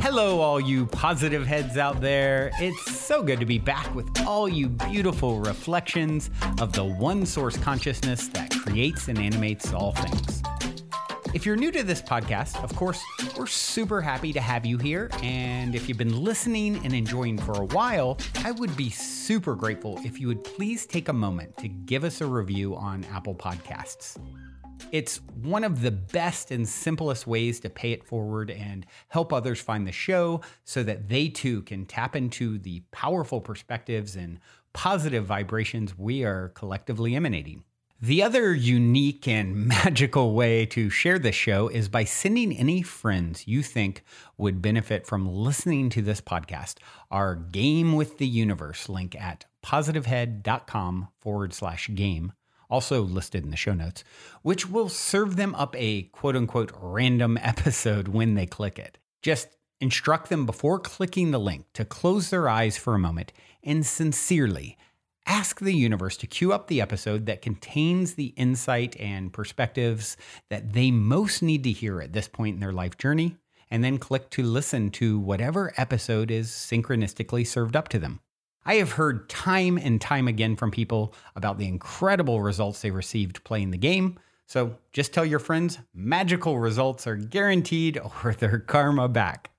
Hello, all you positive heads out there. It's so good to be back with all you beautiful reflections of the one source consciousness that creates and animates all things. If you're new to this podcast, of course, we're super happy to have you here. And if you've been listening and enjoying for a while, I would be super grateful if you would please take a moment to give us a review on Apple Podcasts. It's one of the best and simplest ways to pay it forward and help others find the show so that they too can tap into the powerful perspectives and positive vibrations we are collectively emanating. The other unique and magical way to share this show is by sending any friends you think would benefit from listening to this podcast our Game with the Universe link at positivehead.com/game. Also listed in the show notes, which will serve them up a quote-unquote random episode when they click it. Just instruct them before clicking the link to close their eyes for a moment and sincerely ask the universe to cue up the episode that contains the insight and perspectives that they most need to hear at this point in their life journey, and then click to listen to whatever episode is synchronistically served up to them. I have heard time and time again from people about the incredible results they received playing the game. So just tell your friends magical results are guaranteed or their karma back.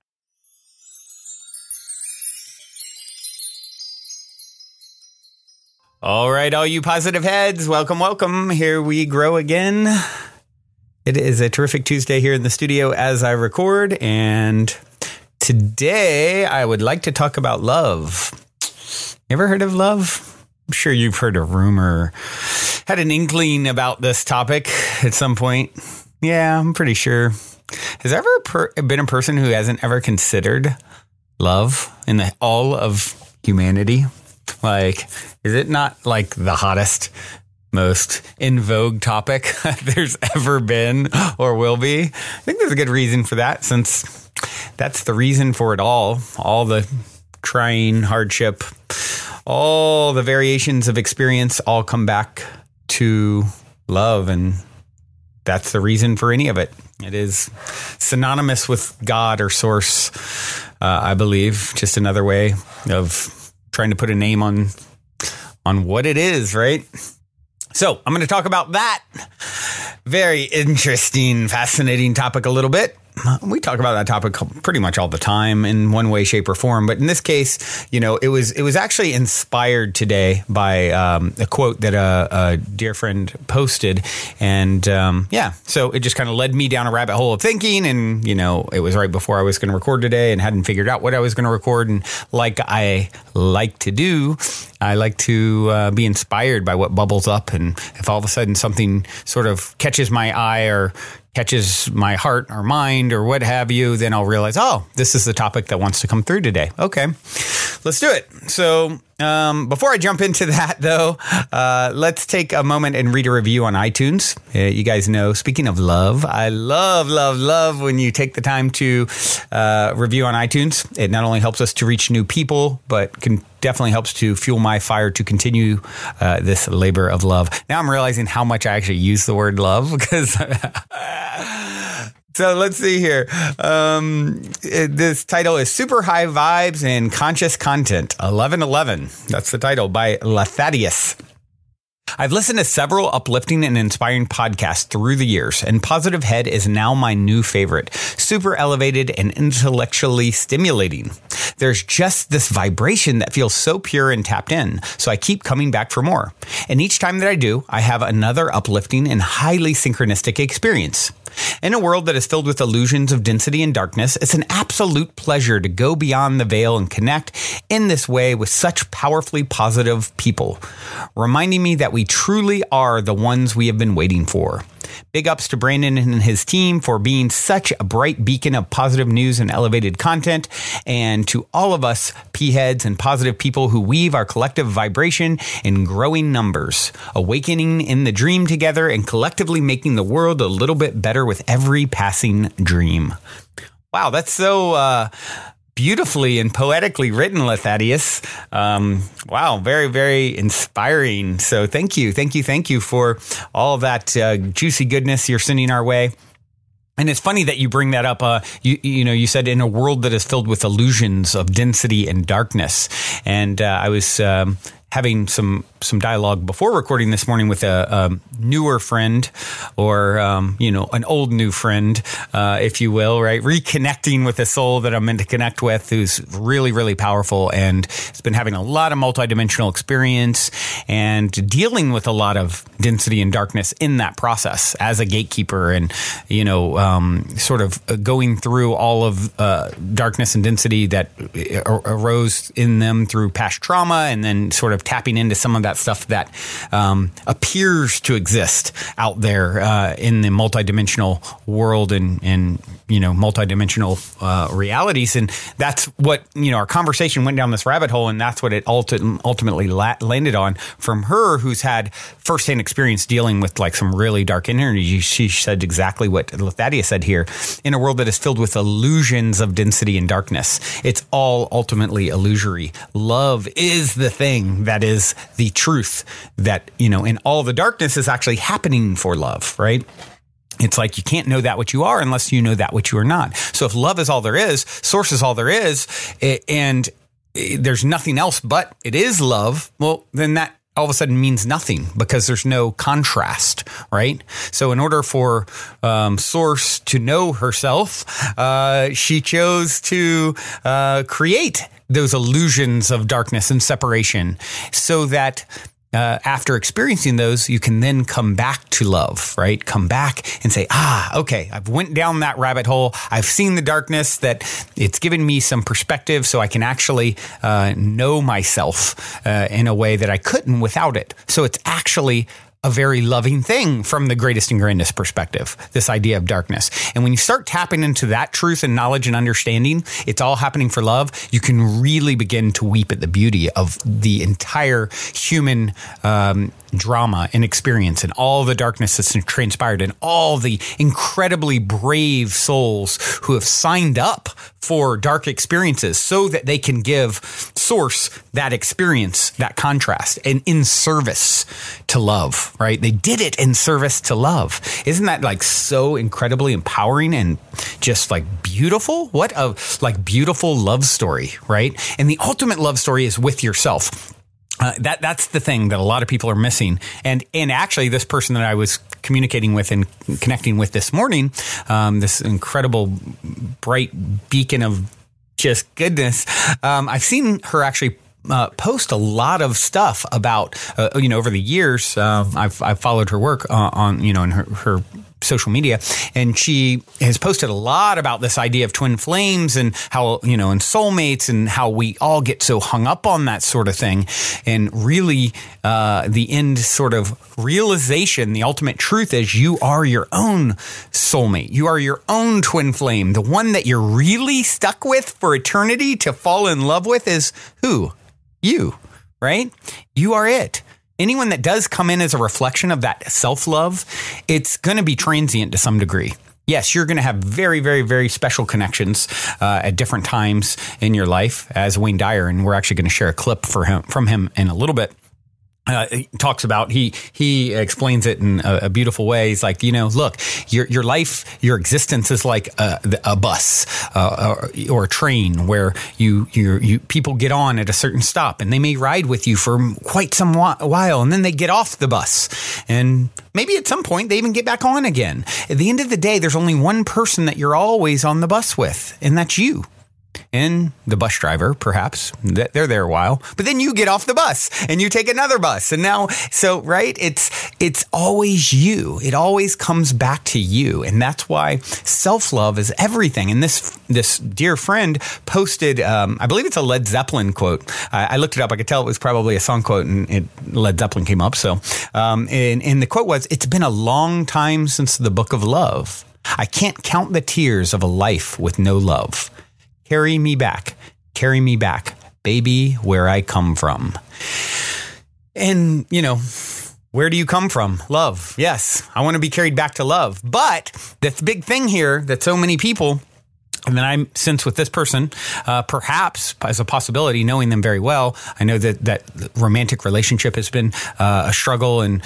All right, all you positive heads, welcome, welcome. Here we grow again. It is a terrific Tuesday here in the studio as I record. And today I would like to talk about love. Ever heard of love? I'm sure you've heard a rumor, had an inkling about this topic at some point. Yeah, I'm pretty sure. Has there ever been a person who hasn't ever considered love in all of humanity? Like, is it not like the hottest, most in vogue topic there's ever been or will be? I think there's a good reason for that, since that's the reason for it all the trying, hardship, all the variations of experience all come back to love. And that's the reason for any of it. It is synonymous with God or source, I believe. Just another way of trying to put a name on what it is, right? So I'm going to talk about that very interesting, fascinating topic a little bit. We talk about that topic pretty much all the time in one way, shape, or form. But in this case, it was actually inspired today by a quote that a dear friend posted. And so it just kind of led me down a rabbit hole of thinking. And, it was right before I was going to record today and hadn't figured out what I was going to record. And like I like to do, I like to be inspired by what bubbles up. And if all of a sudden something sort of catches my eye or catches my heart or mind or what have you, then I'll realize, this is the topic that wants to come through today. Okay, let's do it. So before I jump into that, though, let's take a moment and read a review on iTunes. You guys know, speaking of love, I love when you take the time to review on iTunes. It not only helps us to reach new people, but definitely helps to fuel my fire to continue this labor of love. Now I'm realizing how much I actually use the word love because... So let's see here. This title is Super High Vibes and Conscious Content, 1111. That's the title, by Lathadius. I've listened to several uplifting and inspiring podcasts through the years, and Positive Head is now my new favorite. Super elevated and intellectually stimulating. There's just this vibration that feels so pure and tapped in, so I keep coming back for more. And each time that I do, I have another uplifting and highly synchronistic experience. In a world that is filled with illusions of density and darkness, it's an absolute pleasure to go beyond the veil and connect in this way with such powerfully positive people, reminding me that we truly are the ones we have been waiting for. Big ups to Brandon and his team for being such a bright beacon of positive news and elevated content, and to all of us P-heads and positive people who weave our collective vibration in growing numbers, awakening in the dream together and collectively making the world a little bit better with every passing dream. Wow, that's so beautifully and poetically written, Lathadius. Wow, very, very inspiring. So thank you for all of that juicy goodness you're sending our way. And it's funny that you bring that up. You said in a world that is filled with illusions of density and darkness. And I was having some dialogue before recording this morning with a newer friend, or an old new friend, if you will, right? Reconnecting with a soul that I'm meant to connect with, who's really, really powerful and has been having a lot of multidimensional experience and dealing with a lot of density and darkness in that process as a gatekeeper, and sort of going through all of darkness and density that arose in them through past trauma, and then sort of tapping into some of that stuff that appears to exist out there in the multidimensional world and multidimensional realities. And that's what, our conversation went down this rabbit hole, and that's what it ultimately landed on from her, who's had firsthand experience dealing with like some really dark energy. She said exactly what Thaddeus said here. In a world that is filled with illusions of density and darkness, it's all ultimately illusory. Love is the thing that is the truth that, in all the darkness is actually happening for love, right? It's like you can't know that what you are unless you know that what you are not. So if love is all there is, source is all there is, and there's nothing else but it is love, well, then that all of a sudden means nothing, because there's no contrast, right? So in order for Source to know herself, she chose to create those illusions of darkness and separation, so that after experiencing those, you can then come back to love, right? Come back and say, okay, I've went down that rabbit hole. I've seen the darkness, that it's given me some perspective, so I can actually know myself in a way that I couldn't without it. So it's actually a very loving thing from the greatest and grandest perspective, this idea of darkness. And when you start tapping into that truth and knowledge and understanding, it's all happening for love, you can really begin to weep at the beauty of the entire human drama and experience, and all the darkness that's transpired, and all the incredibly brave souls who have signed up for dark experiences so that they can give Source that experience, that contrast, and in service to love, right? They did it in service to love. Isn't that like so incredibly empowering and just like beautiful? What a like beautiful love story, right? And the ultimate love story is with yourself. That's the thing that a lot of people are missing. And actually, this person that I was communicating with and connecting with this morning, this incredible bright beacon of just goodness, I've seen her actually post a lot of stuff about, over the years. I've followed her work on in her social media, and she has posted a lot about this idea of twin flames, and how, and soulmates, and how we all get so hung up on that sort of thing. And really, the end sort of realization, the ultimate truth is you are your own soulmate. You are your own twin flame. The one that you're really stuck with for eternity to fall in love with is who? You, right? You are it. Anyone that does come in as a reflection of that self-love, it's going to be transient to some degree. Yes, you're going to have very, very, very special connections at different times in your life, as Wayne Dyer, and we're actually going to share a clip from him in a little bit. He talks about, he explains it in a beautiful way. He's like, look, your life, your existence is like a bus or a train, where you people get on at a certain stop, and they may ride with you for quite some while, and then they get off the bus, and maybe at some point they even get back on again. At the end of the day, there's only one person that you're always on the bus with, and that's you. And the bus driver, perhaps, they're there a while, but then you get off the bus and you take another bus. And now, right? It's always you. It always comes back to you. And that's why self-love is everything. And this dear friend posted, I believe it's a Led Zeppelin quote. I looked it up. I could tell it was probably a song quote, and Led Zeppelin came up. So, and the quote was, "It's been a long time since the book of love. I can't count the tears of a life with no love. Carry me back, baby, where I come from." And, where do you come from? Love. Yes, I want to be carried back to love. But the big thing here that so many people And then I sense with this person, perhaps as a possibility, knowing them very well, I know that romantic relationship has been a struggle and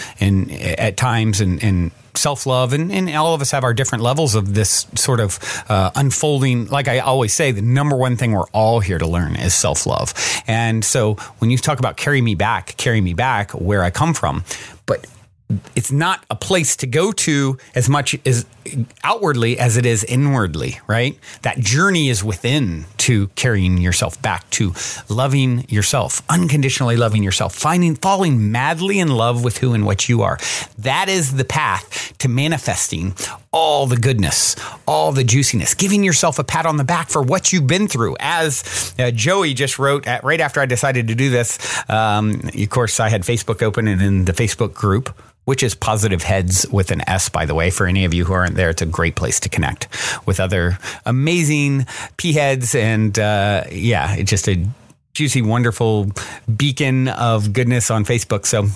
at times and self-love, and all of us have our different levels of this sort of unfolding. Like I always say, the number one thing we're all here to learn is self-love. And so when you talk about carry me back where I come from, but it's not a place to go to as much as outwardly as it is inwardly, right? That journey is within to carrying yourself back to loving yourself, unconditionally loving yourself, falling madly in love with who and what you are. That is the path to manifesting all the goodness, all the juiciness, giving yourself a pat on the back for what you've been through. As Joey just wrote right after I decided to do this, of course, I had Facebook open, and in the Facebook group, which is Positive Heads with an S, by the way. For any of you who aren't there, it's a great place to connect with other amazing P-heads. And it's just a juicy, wonderful beacon of goodness on Facebook. So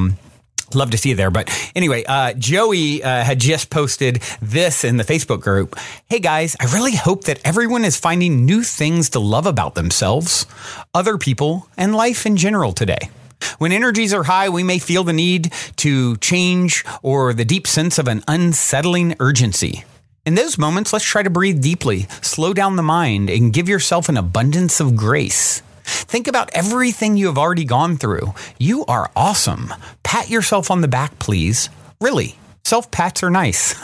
love to see you there. But anyway, Joey had just posted this in the Facebook group. Hey guys, I really hope that everyone is finding new things to love about themselves, other people, and life in general today. When energies are high, we may feel the need to change or the deep sense of an unsettling urgency. In those moments, let's try to breathe deeply, slow down the mind, and give yourself an abundance of grace. Think about everything you have already gone through. You are awesome. Pat yourself on the back, please. Really. Self-pats are nice.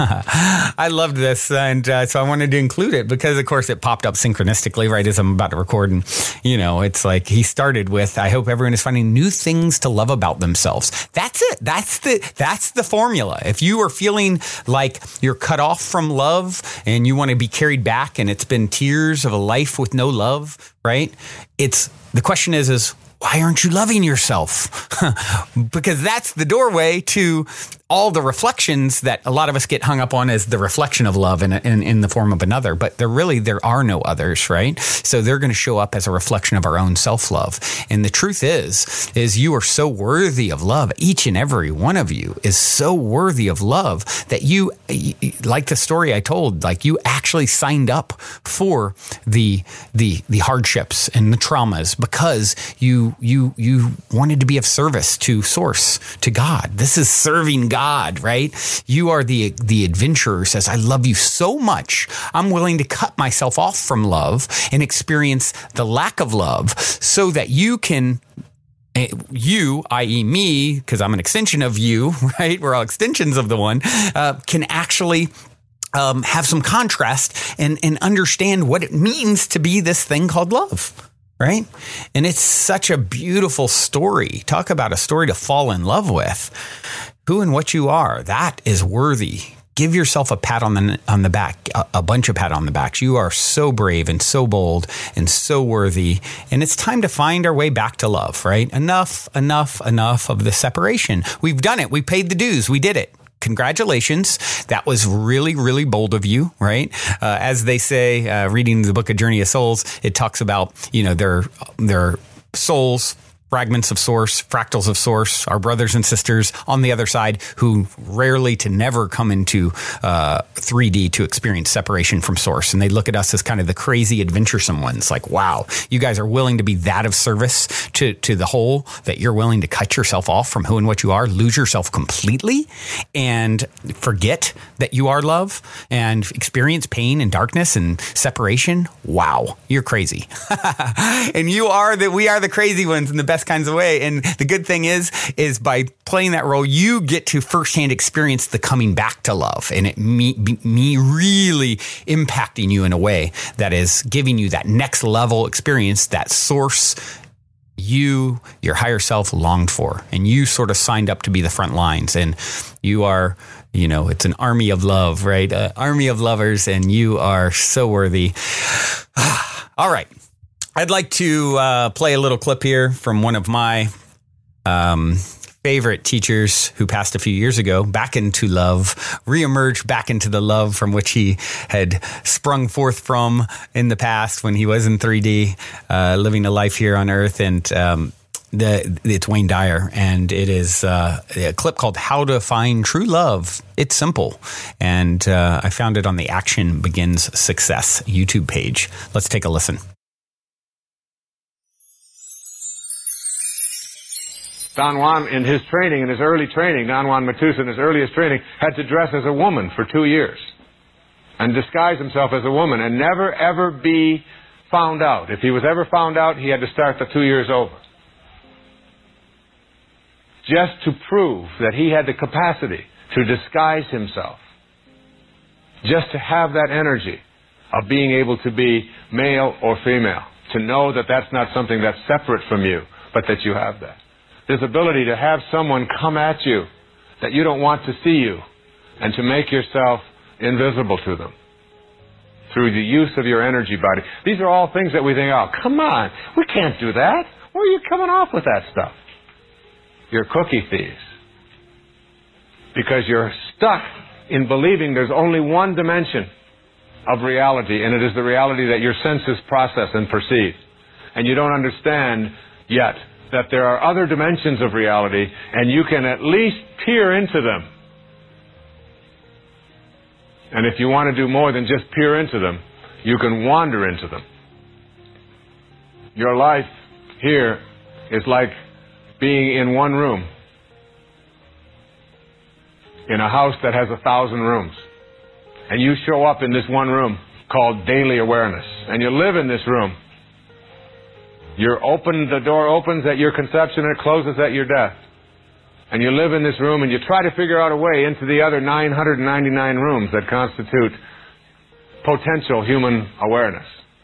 I loved this, and so I wanted to include it because, of course, it popped up synchronistically right as I'm about to record. And, it's like he started with, I hope everyone is finding new things to love about themselves. That's it. That's the formula. If you are feeling like you're cut off from love and you want to be carried back and it's been tears of a life with no love, right? The question is why aren't you loving yourself? Because that's the doorway to all the reflections that a lot of us get hung up on as the reflection of love in the form of another. But there are no others, right? So they're going to show up as a reflection of our own self-love. And the truth is you are so worthy of love. Each and every one of you is so worthy of love that you, like the story I told, like you actually signed up for the hardships and the traumas because you wanted to be of service to Source, to God. This is serving God, right? You are the adventurer who says, I love you so much, I'm willing to cut myself off from love and experience the lack of love so that you can, you, i.e. me, because I'm an extension of you, right? We're all extensions of the one, can actually have some contrast and understand what it means to be this thing called love. Right? And it's such a beautiful story. Talk about a story to fall in love with. Who and what you are, that is worthy. Give yourself a pat on the back, a bunch of pat on the backs. You are so brave and so bold and so worthy. And it's time to find our way back to love, right? Enough of the separation. We've done it. We paid the dues. We did it. Congratulations. That was really, really bold of you, right? As they say, reading the book of Journey of Souls, it talks about, their souls, fragments of Source, fractals of Source, our brothers and sisters on the other side who rarely to never come into 3D to experience separation from Source. And they look at us as kind of the crazy adventuresome ones. Like, wow, you guys are willing to be that of service to the whole, that you're willing to cut yourself off from who and what you are, lose yourself completely and forget that you are love and experience pain and darkness and separation. Wow, you're crazy. And we are the crazy ones in the best kinds of way. And the good thing is by playing that role, you get to firsthand experience the coming back to love and me really impacting you in a way that is giving you that next level experience, that Source your higher self longed for. And you sort of signed up to be the front lines. And you are, it's an army of love, right? Army of lovers. And you are so worthy. All right. I'd like to play a little clip here from one of my favorite teachers who passed a few years ago, back into love, reemerged back into the love from which he had sprung forth from in the past when he was in 3D, living a life here on Earth. And It's Wayne Dyer, and it is a clip called "How to Find True Love." It's simple, and I found it on the Action Begins Success YouTube page. Let's take a listen. Don Juan, in his training, in his early training, Don Juan Matus, in his earliest training, had to dress as a woman for 2 years and disguise himself as a woman and never, ever be found out. If he was ever found out, he had to start the 2 years over. Just to prove that he had the capacity to disguise himself. Just to have that energy of being able to be male or female. To know that that's not something that's separate from you, but that you have that. This ability to have someone come at you that you don't want to see you and to make yourself invisible to them through the use of your energy body. These are all things that we think, oh, come on, we can't do that. Where are you coming off with that stuff? You're cookie thieves. Because you're stuck in believing there's only one dimension of reality, and it is the reality that your senses process and perceive. And you don't understand yet that there are other dimensions of reality, and you can at least peer into them. And if you want to do more than just peer into them, you can wander into them. Your life here is like being in one room in a house that has 1,000 rooms. And you show up in this one room called daily awareness. And you live in this room. The door opens at your conception and it closes at your death. And you live in this room and you try to figure out a way into the other 999 rooms that constitute potential human awareness.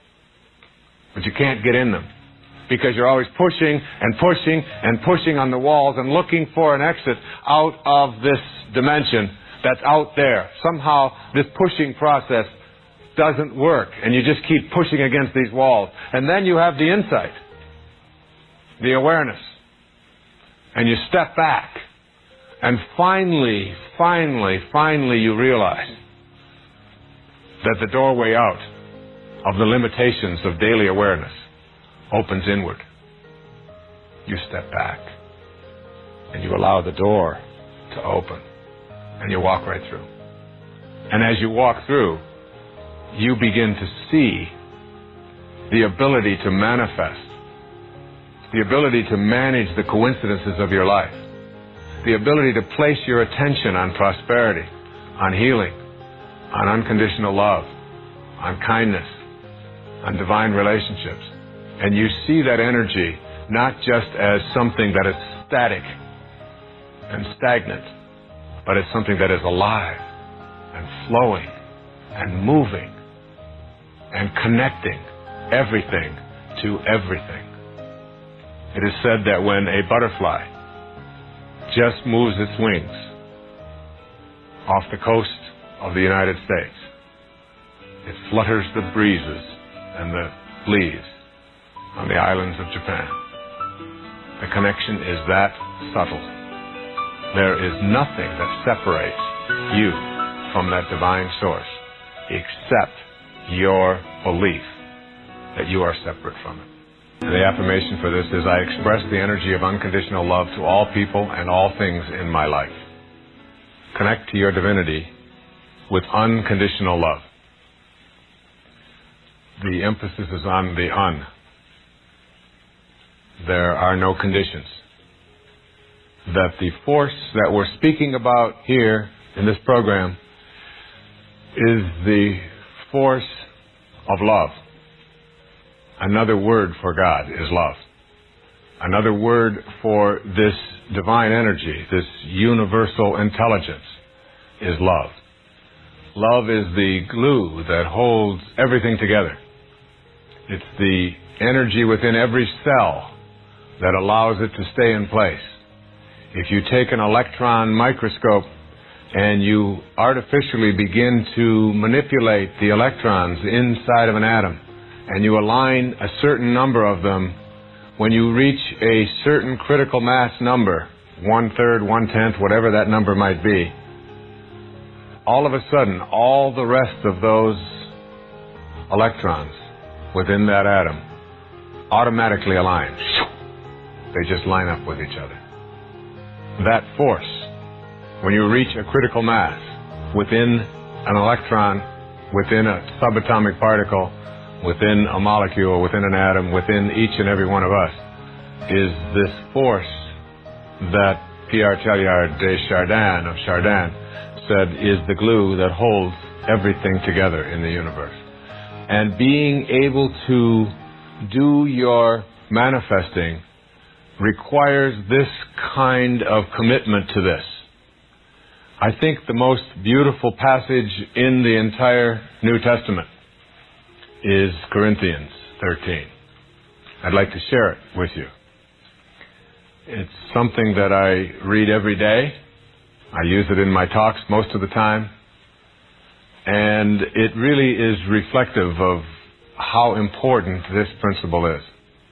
But you can't get in them. Because you're always pushing and pushing and pushing on the walls and looking for an exit out of this dimension that's out there. Somehow this pushing process doesn't work, and you just keep pushing against these walls. And then you have the insight, the awareness, and you step back, and finally you realize that the doorway out of the limitations of daily awareness opens inward. You step back, and you allow the door to open, and you walk right through. And as you walk through, you begin to see the ability to manifest, the ability to manage the coincidences of your life, the ability to place your attention on prosperity, on healing, on unconditional love, on kindness, on divine relationships. And you see that energy not just as something that is static and stagnant, but as something that is alive and flowing and moving and connecting everything to everything. It is said that when a butterfly just moves its wings off the coast of the United States, it flutters the breezes and the leaves on the islands of Japan. The connection is that subtle. There is nothing that separates you from that divine source except your belief that you are separate from it. And the affirmation for this is, I express the energy of unconditional love to all people and all things in my life. Connect to your divinity with unconditional love. The emphasis is on the un. There are no conditions. That the force that we're speaking about here in this program is the force of love. Another word for God is love. Another word for this divine energy, this universal intelligence, is love. Love is the glue that holds everything together. It's the energy within every cell that allows it to stay in place. If you take an electron microscope and you artificially begin to manipulate the electrons inside of an atom, and you align a certain number of them, when you reach a certain critical mass number, 1/3, 1/10, whatever that number might be, all of a sudden, all the rest of those electrons within that atom automatically align. They just line up with each other. That force, when you reach a critical mass within an electron, within a subatomic particle, within a molecule, within an atom, within each and every one of us, is this force that Pierre Teilhard de Chardin of Chardin said is the glue that holds everything together in the universe. And being able to do your manifesting requires this kind of commitment to this. I think the most beautiful passage in the entire New Testament is Corinthians 13. I'd like to share it with you. It's something that I read every day. I use it in my talks most of the time. And it really is reflective of how important this principle is.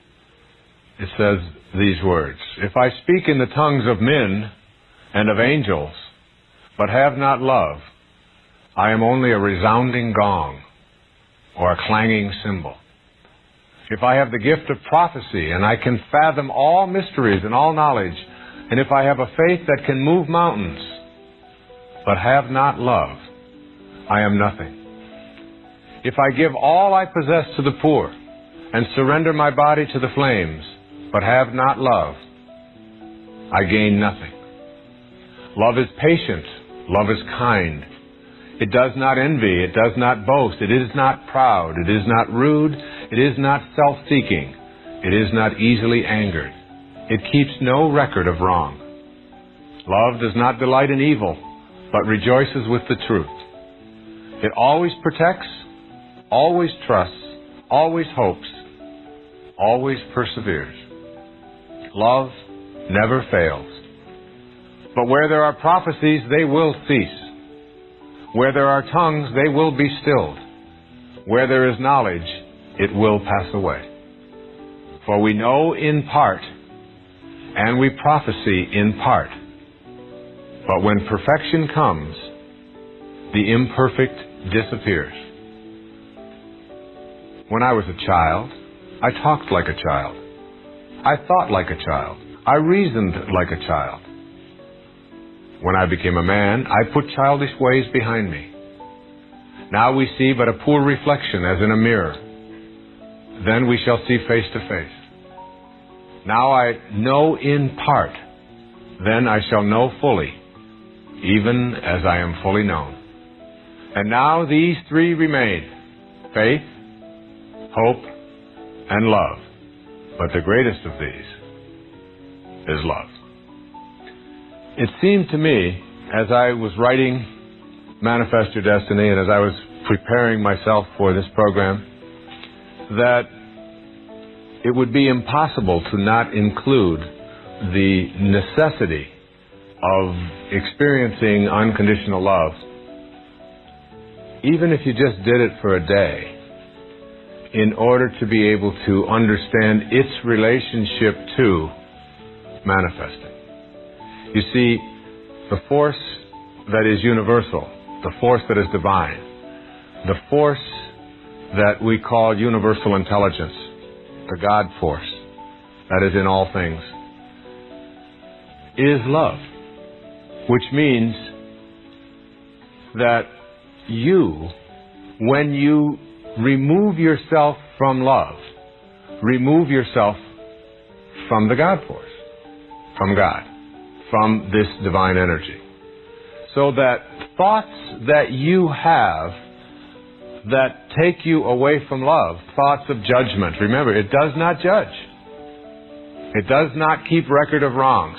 It says these words, "If I speak in the tongues of men and of angels, but have not love, I am only a resounding gong or a clanging cymbal. If I have the gift of prophecy and I can fathom all mysteries and all knowledge, and if I have a faith that can move mountains, but have not love, I am nothing. If I give all I possess to the poor and surrender my body to the flames, but have not love, I gain nothing. Love is patient. Love is kind. It does not envy. It does not boast. It is not proud. It is not rude. It is not self-seeking. It is not easily angered. It keeps no record of wrong. Love does not delight in evil, but rejoices with the truth. It always protects, always trusts, always hopes, always perseveres. Love never fails. But where there are prophecies, they will cease. Where there are tongues, they will be stilled. Where there is knowledge, it will pass away. For we know in part, and we prophesy in part. But when perfection comes, the imperfect disappears. When I was a child, I talked like a child. I thought like a child. I reasoned like a child. When I became a man, I put childish ways behind me. Now we see but a poor reflection as in a mirror. Then we shall see face to face. Now I know in part. Then I shall know fully, even as I am fully known. And now these three remain: faith, hope, and love. But the greatest of these is love. It seemed to me, as I was writing Manifest Your Destiny and as I was preparing myself for this program, that it would be impossible to not include the necessity of experiencing unconditional love, even if you just did it for a day, in order to be able to understand its relationship to manifesting. You see, the force that is universal, the force that is divine, the force that we call universal intelligence, the God force that is in all things, is love, which means that you, when you remove yourself from love, remove yourself from the God force, from God, from this divine energy. So that thoughts that you have that take you away from love, thoughts of judgment, remember, it does not judge. It does not keep record of wrongs.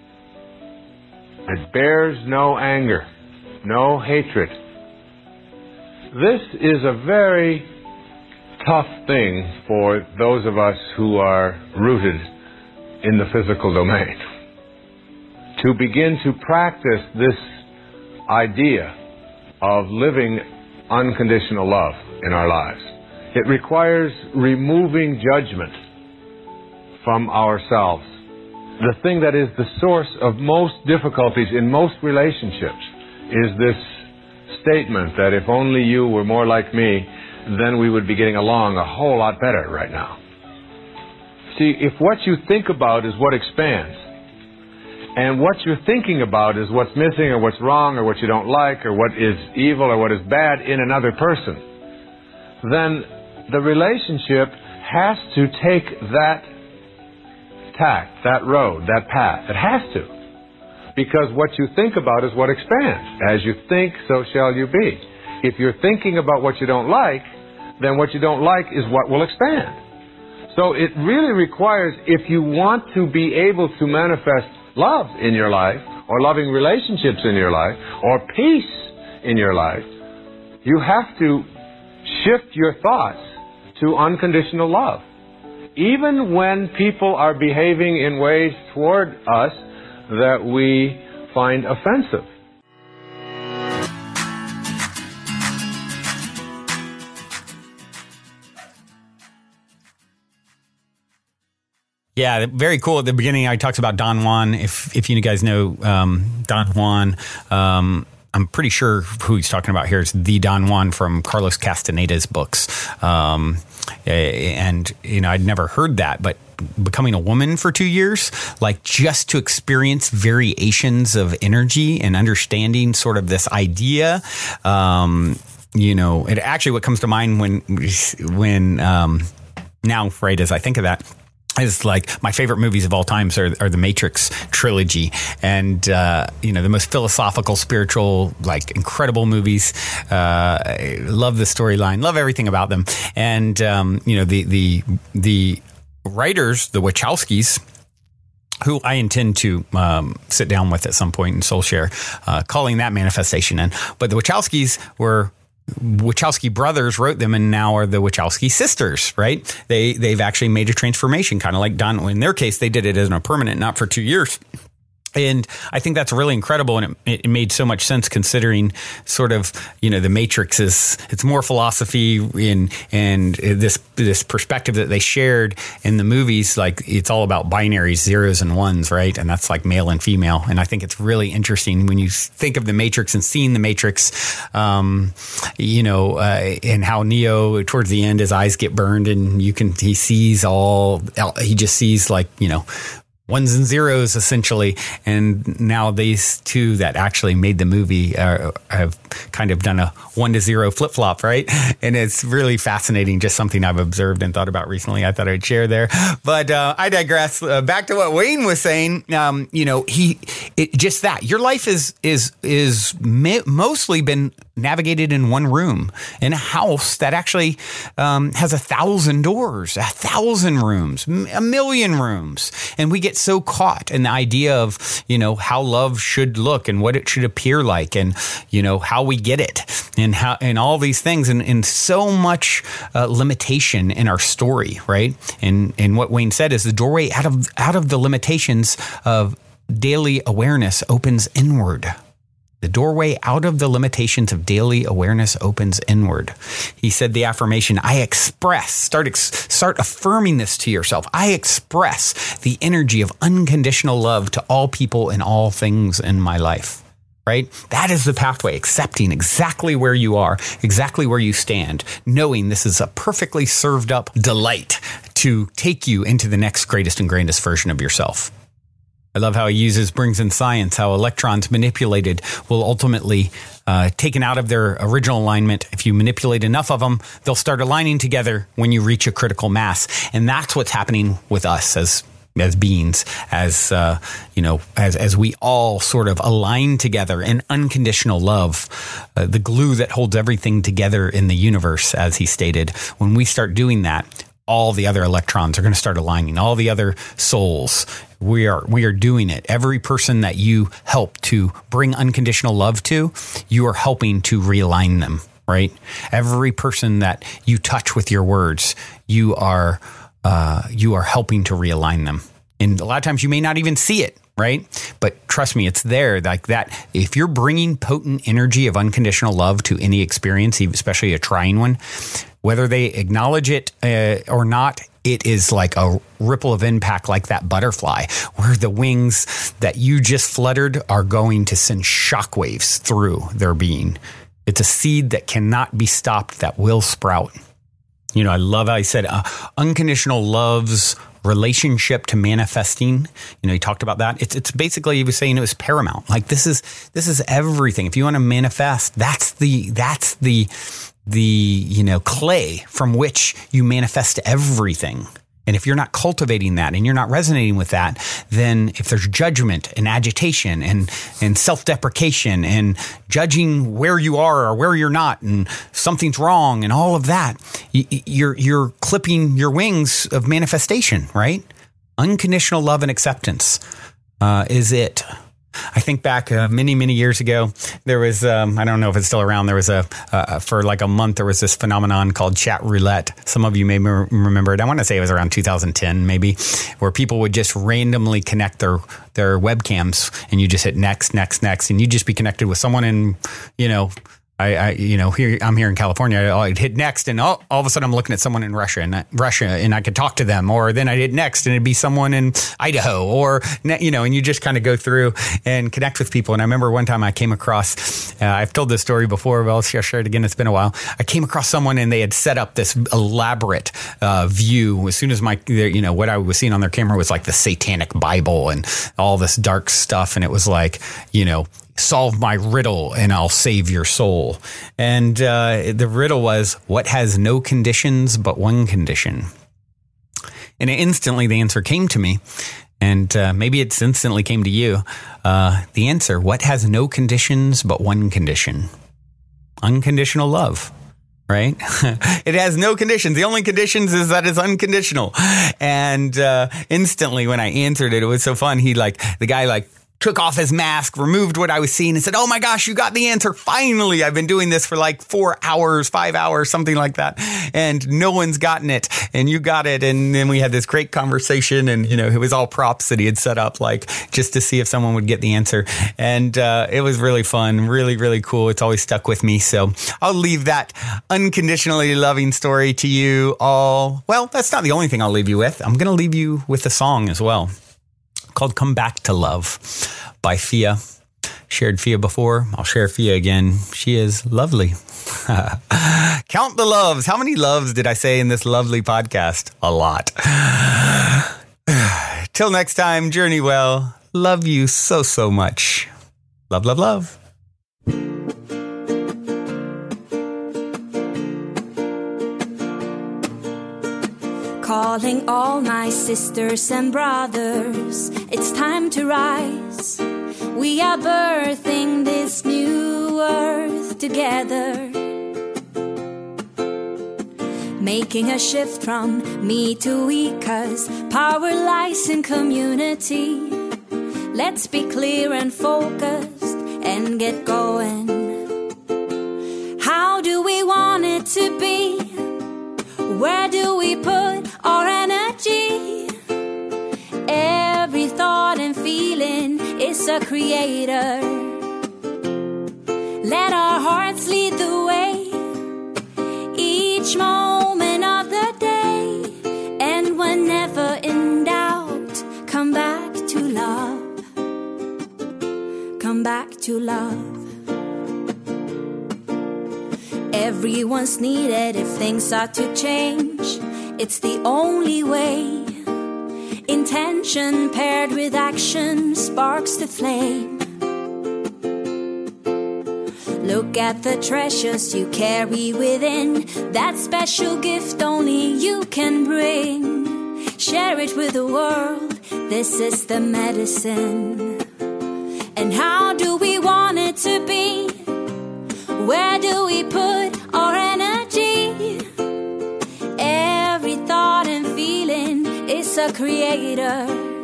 It bears no anger, no hatred. This is a very tough thing for those of us who are rooted in the physical domain. To begin to practice this idea of living unconditional love in our lives. It requires removing judgment from ourselves. The thing that is the source of most difficulties in most relationships is this statement that if only you were more like me, then we would be getting along a whole lot better right now. See, if what you think about is what expands, and what you're thinking about is what's missing or what's wrong or what you don't like or what is evil or what is bad in another person, then the relationship has to take that tack, that road, that path. It has to. Because what you think about is what expands. As you think, so shall you be. If you're thinking about what you don't like, then what you don't like is what will expand. So it really requires, if you want to be able to manifest love in your life, or loving relationships in your life, or peace in your life, you have to shift your thoughts to unconditional love. Even when people are behaving in ways toward us that we find offensive. Yeah, very cool. At the beginning, I talked about Don Juan. If you guys know Don Juan, I'm pretty sure who he's talking about here is the Don Juan from Carlos Castaneda's books. And, you know, I'd never heard that, but becoming a woman for 2 years, like just to experience variations of energy and understanding sort of this idea, you know, it actually what comes to mind when now, right, as I think of that, is like my favorite movies of all times are the Matrix trilogy, and you know, the most philosophical, spiritual, like incredible movies. Love the storyline, love everything about them, and you know, the writers, the Wachowskis, who I intend to sit down with at some point in Soul Share, calling that manifestation in. But the Wachowskis were. Wachowski brothers wrote them and now are the Wachowski sisters, right? They've actually made a transformation, kind of like Don. In their case, they did it as a permanent, not for 2 years. And I think that's really incredible. And it made so much sense considering sort of, you know, the Matrix it's more philosophy and this perspective that they shared in the movies. Like it's all about binaries, zeros and ones, right? And that's like male and female. And I think it's really interesting when you think of the Matrix and seeing the Matrix, you know, and how Neo towards the end, his eyes get burned and he just sees like, you know, ones and zeros essentially, and now these two that actually made the movie have kind of done a 1 to 0 flip flop, right? And it's really fascinating, just something I've observed and thought about recently. I thought I'd share there, but I digress. Back to what Wayne was saying. You know, just that your life is mostly been navigated in one room in a house that actually has 1,000 doors, 1,000 rooms, 1,000,000 rooms, and we get so caught in the idea of, you know, how love should look and what it should appear like, and, you know, how we get it and how, and all these things, and so much limitation in our story, right? And what Wayne said is the doorway out of the limitations of daily awareness opens inward. The doorway out of the limitations of daily awareness opens inward. He said the affirmation, I express, start affirming this to yourself. I express the energy of unconditional love to all people and all things in my life, right? That is the pathway, accepting exactly where you are, exactly where you stand, knowing this is a perfectly served up delight to take you into the next greatest and grandest version of yourself. I love how he brings in science, how electrons manipulated will ultimately taken out of their original alignment. If you manipulate enough of them, they'll start aligning together when you reach a critical mass. And that's what's happening with us as beings, as you know, as we all sort of align together in unconditional love, the glue that holds everything together in the universe, as he stated. When we start doing that, all the other electrons are going to start aligning, all the other souls. We are doing it. Every person that you help to bring unconditional love to, you are helping to realign them, right? Every person that you touch with your words, you are helping to realign them. And a lot of times you may not even see it, right? But trust me, it's there like that. If you're bringing potent energy of unconditional love to any experience, especially a trying one, whether they acknowledge it or not, it is like a ripple of impact, like that butterfly, where the wings that you just fluttered are going to send shockwaves through their being. It's a seed that cannot be stopped, that will sprout. You know, I love how he said, unconditional love's relationship to manifesting. He talked about that. It's basically, he was saying it was paramount. Like this is everything. If you want to manifest, that's the clay from which you manifest everything. And if you're not cultivating that and you're not resonating with that, then if there's judgment and agitation and self-deprecation and judging where you are or where you're not and something's wrong and all of that, you're clipping your wings of manifestation, right? Unconditional love and acceptance is it. I think back many, many years ago, there was, I don't know if it's still around, there was for like a month, there was this phenomenon called chat roulette. Some of you may remember it. I want to say it was around 2010, maybe, where people would just randomly connect their webcams and you just hit next, and you'd just be connected with someone in, here I'm here in California. I'd hit next, and all of a sudden I'm looking at someone in Russia, and I could talk to them. Or then I'd hit next, and it'd be someone in Idaho, or and you just kind of go through and connect with people. And I remember one time I came across, I've told this story before, but I'll share it again. It's been a while. I came across someone, and they had set up this elaborate view. As soon as what I was seeing on their camera was like the Satanic Bible and all this dark stuff, and it was like solve my riddle and I'll save your soul. And the riddle was, what has no conditions but one condition? And instantly the answer came to me. And maybe it's instantly came to you. The answer, what has no conditions but one condition? Unconditional love. Right? It has no conditions. The only conditions is that it's unconditional. And instantly when I answered it, it was so fun. The guy took off his mask, removed what I was seeing, and said, "Oh my gosh, you got the answer. Finally, I've been doing this for like 4 hours, 5 hours, something like that. And no one's gotten it. And you got it." And then we had this great conversation, and, it was all props that he had set up, just to see if someone would get the answer. And it was really fun, really, really cool. It's always stuck with me. So I'll leave that unconditionally loving story to you all. Well, that's not the only thing I'll leave you with. I'm going to leave you with a song as well, called Come Back to Love by Fia. Shared Fia before. I'll share Fia again. She is lovely. Count the loves. How many loves did I say in this lovely podcast? A lot. Till next time, journey well. Love you so, so much. Love, love, love. Calling all my sisters and brothers, it's time to rise. We are birthing this new earth together, making a shift from me to we, 'cause power lies in community. Let's be clear and focused and get going. How do we want it to be? Where do we put our energy? Every thought and feeling is a creator. Let our hearts lead the way each moment of the day. And whenever in doubt, come back to love. Come back to love. Everyone's needed if things are to change. It's the only way. Intention paired with action sparks the flame. Look at the treasures you carry within. That special gift only you can bring. Share it with the world. This is the medicine. And how do we want it to be? Where do we put our energy? Every thought and feeling is a creator.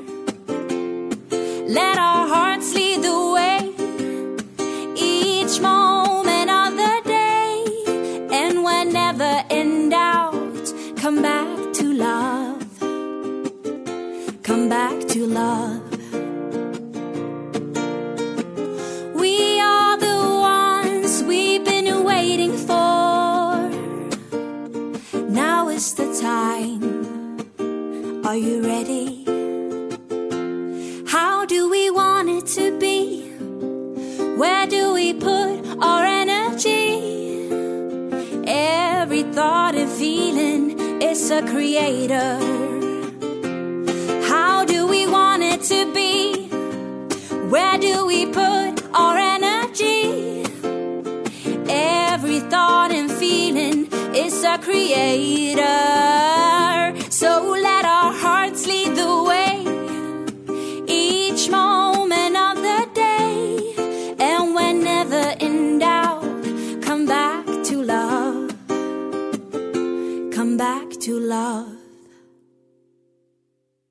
Let our hearts lead the way each moment of the day. And whenever in doubt, come back to love. Come back to love. We are the ones we've been waiting for. Now is the time. Are you ready? How do we want it to be? Where do we put our energy? Every thought and feeling is a creator. to be? Where do we put our energy? Every thought and feeling is a creator. So let our hearts lead the way each moment of the day. And whenever in doubt, come back to love. Come back to love.